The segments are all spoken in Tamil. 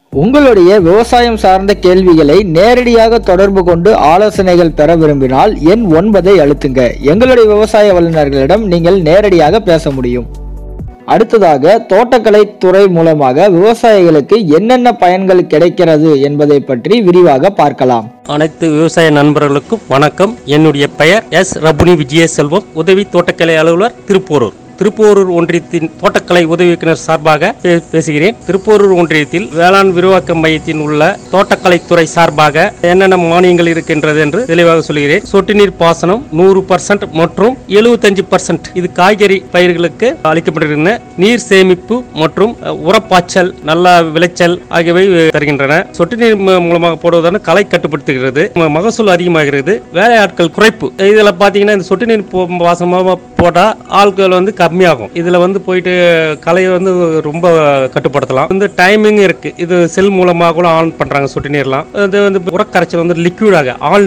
உங்களுடைய விவசாயம் சார்ந்த கேள்விகளை நேரடியாக தொடர்பு கொண்டு ஆலோசனைகள் பெற விரும்பினால் எண் 9ஐ அழுத்துங்க. எங்களுடைய விவசாய வல்லுநர்களிடம் நீங்கள் நேரடியாக பேச முடியும். அடுத்ததாக தோட்டக்கலை துறை மூலமாக விவசாயிகளுக்கு என்னென்ன பயன்கள் கிடைக்கிறது என்பதை பற்றி விரிவாக பார்க்கலாம். அனைத்து விவசாய நண்பர்களுக்கும் வணக்கம். என்னுடைய பெயர் எஸ். ரபுனி விஜயசெல்வம், உதவி தோட்டக்கலை அலுவலர், திருப்போரூர். திருப்போரூர் ஒன்றியத்தின் தோட்டக்கலை உதவி இயக்குனர் சார்பாக பேசுகிறேன். திருப்போரூர் ஒன்றியத்தில் வேளாண் விரிவாக்க மையத்தின் உள்ள தோட்டக்கலைத்துறை சார்பாக என்னென்ன மானியங்கள் இருக்கின்றது என்று தெளிவாக சொல்கிறேன். சொட்டு நீர் பாசனம் 100% மற்றும் 75% இது காய்கறி பயிர்களுக்கு அளிக்கப்படுகின்றன. நீர் சேமிப்பு மற்றும் உரப்பாய்ச்சல், நல்ல விளைச்சல் ஆகியவை தருகின்றன. சொட்டு நீர் மூலமாக போடுவதான களை கட்டுப்படுத்துகிறது, மகசூல் அதிகமாகிறது, வேலை ஆட்கள் குறைப்பு. இதுல பாத்தீங்கன்னா இந்த சொட்டு நீர் பாசனமாக போட்டா ஆட்கள் கம்மியாகும். இதுல போயிட்டு கலையை ரொம்ப கட்டுப்படுத்தலாம். டைமிங் இருக்கு. இது செல் மூலமாக கூட ஆன் பண்றாங்க. சொட்டு நீர்லாம் உரக்கரைச்சல் லிக்விடாக ஆல்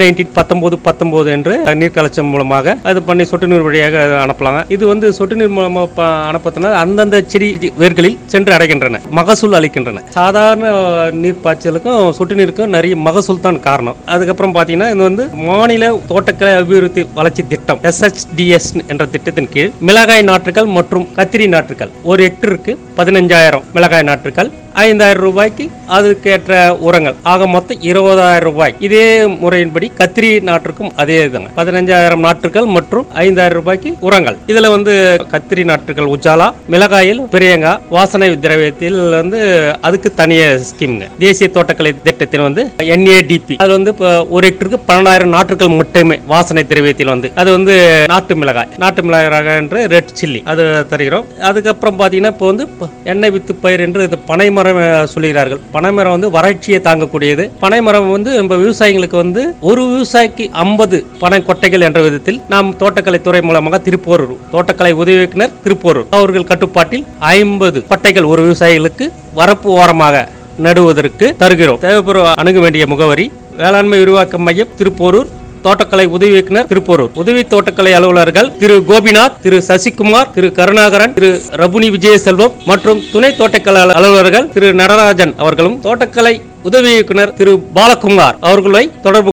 19 என்று நீர் கரைச்சல் மூலமாக அது பண்ணி சொட்டு நீர் வழியாக அனுப்பலாம். இது சொட்டு நீர் மூலமாக அனுப்பத்தினால் அந்தந்த செடி வேர்களில் சென்று அடைகின்றன, மகசூல் அளிக்கின்றன. சாதாரண நீர் பாய்ச்சலுக்கும் சொட்டு நீருக்கும் நிறைய மகசூல் தான் காரணம். அதுக்கப்புறம் பாத்தீங்கன்னா இது மாநில தோட்டக்கலை அபிவிருத்தி வளர்ச்சி திட்டம் SHDS என்ற திட்டத்தின் கீழ் மிளகாய் நாற்றுகள் மற்றும் கத்திரி நாற்றுகள் ஒரு ஹெக்டருக்கு 15,000 மிளகாய் நாற்றுகள், 5,000 ரூபாய்க்கு அதுக்கேற்ற உரங்கள், ஆக மொத்தம் 20,000 ரூபாய். இதே முறையின்படி கத்திரி நாற்றுக்கும் அதே தாங்க. 15,000 நாற்றுகள் மற்றும் 5,000 ரூபாய்க்கு உரங்கள். இதுல கத்திரி நாற்றுகள் உஜாலா, மிளகாயில் பிரியங்கா, வாசனை திரவியத்தில் அதுக்கு தனிய ஸ்கீம்ங்க. தேசிய தோட்டக்கலை திட்டத்தில் NADP அது ஒரு ஹெக்டருக்கு 12,000 நாற்றுகள் மட்டுமே. வாசனை திரவியத்தில் அது நாட்டு மிளகாய் ரக என்று ரெட் சில்லி அது தருகிறோம். அதுக்கப்புறம் பாத்தீங்கன்னா இப்போ எண்ணெய் வித்து பயிர் என்று பனைமரம் சொல்கிறார்கள். பனைமரம் வறட்சியை தாங்கக்கூடியது. பனைமரம் நம்ம விவசாயிகளுக்கு ஒரு விவசாயிக்கு 50 பனை கொட்டைகள் என்ற விதத்தில் நாம் தோட்டக்கலை துறை மூலமாக திருப்போரூர் தோட்டக்கலை உதவி இயக்குனர் திருப்போரூர் அவர்கள் கட்டுப்பாட்டில் 50 கொட்டைகள் ஒரு விவசாயிகளுக்கு வரப்பு ஓரமாக நடுவதற்கு தருகிறோம். தேவைப்படும் அணுக வேண்டிய முகவரி வேளாண்மை விரிவாக்க மையம், திருப்போரூர், தோட்டக்கலை உதவி இயக்குனர், திருப்போரூர். உதவி தோட்டக்கலை அலுவலர்கள் திரு கோபிநாத், திரு சசிகுமார், திரு கருணாகரன், திரு ரபுனி விஜயசெல்வம் மற்றும் துணை தோட்டக்கலை அலுவலர்கள் திரு நடராஜன் அவர்களும், தோட்டக்கலை உதவி இயக்குனர் திரு பாலகுமார் அவர்களை தொடர்பு